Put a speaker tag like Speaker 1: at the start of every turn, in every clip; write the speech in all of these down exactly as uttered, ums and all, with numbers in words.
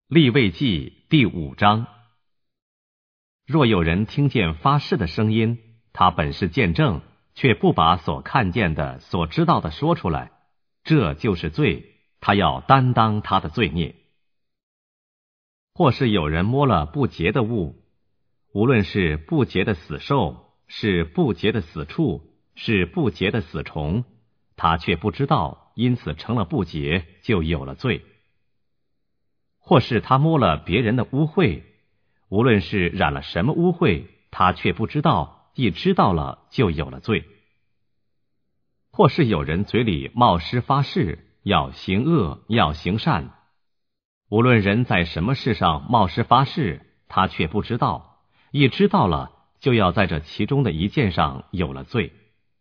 Speaker 1: 利未记第五章。若有人听见发誓的声音，他本是见证，却不把所看见的、所知道的说出来，这就是罪，他要担当他的罪孽。或是有人摸了不洁的物，无论是不洁的死兽，是不洁的死畜，是不洁的死虫，他却不知道，因此成了不洁，就有了罪。或是他摸了别人的污秽，无论是染了什么污秽，他却不知道，一知道了就有了罪。或是有人嘴里冒失发誓，要行恶，要行善，无论人在什么事上冒失发誓，他却不知道，一知道了就要在这其中的一件上有了罪。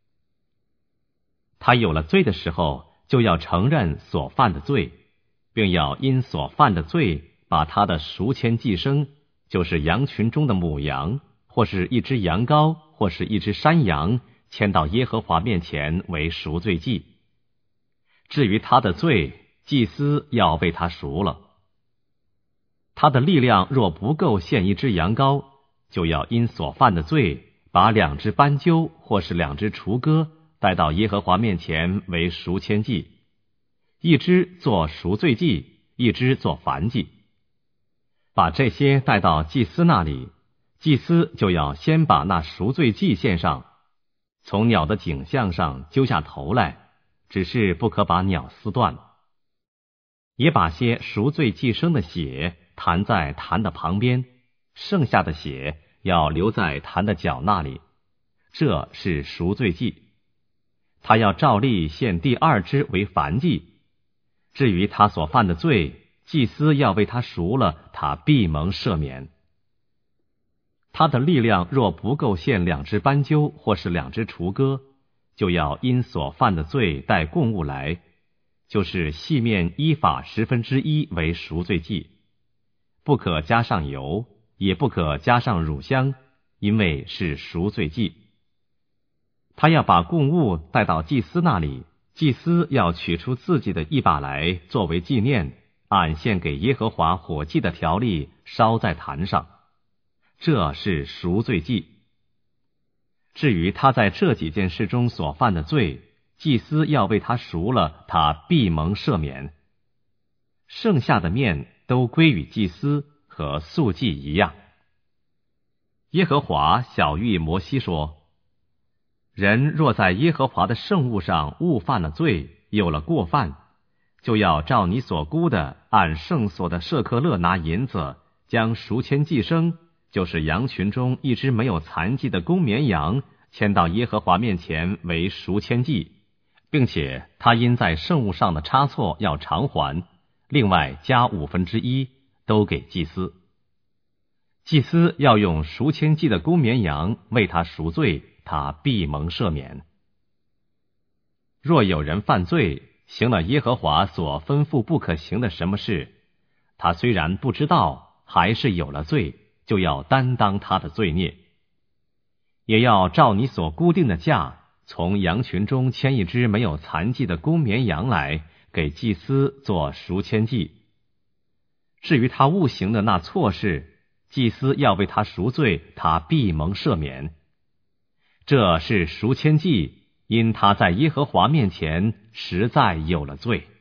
Speaker 1: 他有了罪的时候，就要承认所犯的罪，并要因所犯的罪，把他的赎愆祭牲，就是羊群中的母羊，或是一只羊羔，或是一只山羊，牵到耶和华面前为赎罪祭。至于他的罪，祭司要为他赎了。他的力量若不够献一只羊羔，就要因所犯的罪，把两只斑鸠，或是两只雏鸽，带到耶和华面前为赎愆祭。一只做赎罪祭，一只做燔祭。把这些带到祭司那里，祭司就要先把那赎罪祭献上，从鸟的颈项上揪下头来，只是不可把鸟撕断。也把些赎罪祭牲的血弹在坛的旁边，剩下的血要留在坛的角那里，这是赎罪祭。他要照例献第二只为燔祭。至于他所犯的罪，祭司要为他赎了，他必蒙赦免。他的力量若不够献两只斑鸠，或是两只雏鸽，就要因所犯的罪带供物来，就是细面依法十分之一为赎罪祭，不可加上油，也不可加上乳香，因为是赎罪祭。他要把供物带到祭司那里，祭司要取出自己的一把来作为纪念，按献给耶和华火祭的条例烧在坛上，这是赎罪祭。至于他在这几件事中所犯的罪，祭司要为他赎了，他必蒙赦免。剩下的面都归于祭司，和素祭一样。耶和华晓谕摩西说，人若在耶和华的圣物上误犯了罪，有了过犯，就要照你所估的，按圣所的舍客勒拿银子，将赎愆祭牲，就是羊群中一只没有残疾的公绵羊，牵到耶和华面前为赎愆祭，并且他因在圣物上的差错要偿还，另外加五分之一，都给祭司。祭司要用赎愆祭的公绵羊为他赎罪，他必蒙赦免。若有人犯罪，行了耶和华所吩咐不可行的什么事，他虽然不知道，还是有了罪，就要担当他的罪孽。也要照你所固定的价，从羊群中牵一只没有残疾的公绵羊来，给祭司做赎愆祭。至于他误行的那错事，祭司要为他赎罪，他必蒙赦免。这是赎愆祭，因他在耶和华面前实在有了罪。